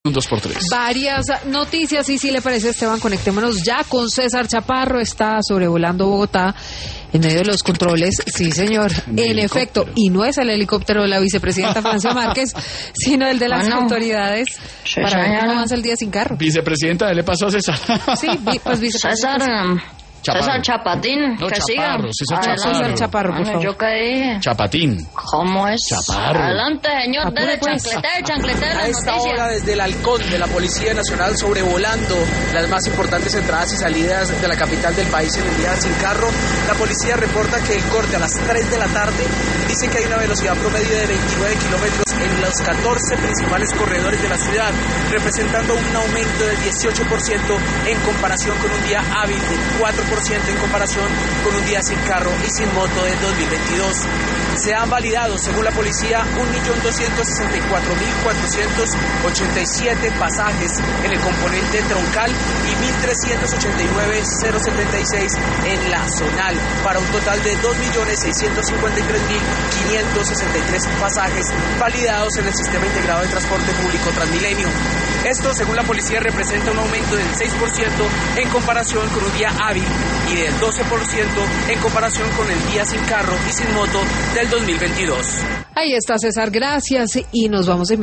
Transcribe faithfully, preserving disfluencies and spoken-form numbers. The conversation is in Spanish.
Un dos por tres. Varias noticias, y si le parece, Esteban, conectémonos ya con César Chaparro. Está sobrevolando Bogotá en medio de los controles. Sí, señor, en efecto. Y no es el helicóptero de la vicepresidenta Francia Márquez, sino el de las Ah, no. autoridades Sí, para ver señora. cómo avanza el día sin carro. Vicepresidenta, ¿qué le pasó a César? Sí, vi- pues vicepresidenta. César, um, Chaparro. César Chapatín, No, que siga. Chaparro, César Adelante. Chaparro. César Chaparro, por Bueno, favor. ¿yo qué dije? Chapatín. ¿Cómo es? Chaparro. Adelante, señor, Apure, dele pues. chancletea, chancletea A las esta hora, noticias. desde el halcón de la Policía Nacional, sobrevolando las más importantes entradas y salidas de la capital del país en el día sin carro, la policía reporta que el corte a las tres de la tarde dice que hay una velocidad promedio de veintinueve kilómetros en los catorce principales corredores de la ciudad, representando un aumento del dieciocho por ciento en comparación con un día hábil, del cuatro por ciento en comparación con un día sin carro y sin moto del dos mil veintidós. Se han validado, según la policía, un millón doscientos sesenta y cuatro mil cuatrocientos ochenta y siete pasajes en el componente troncal y mil trescientos ochenta y nueve mil setenta y seis en la zonal, para un total de dos millones seiscientos cincuenta y tres mil quinientos sesenta y tres pasajes validados en el Sistema Integrado de Transporte Público Transmilenio. Esto, según la policía, representa un aumento del seis por ciento en comparación con un día hábil y del doce por ciento en comparación con el día sin carro y sin moto del dos mil veintidós. Ahí está, César, gracias. Y nos vamos a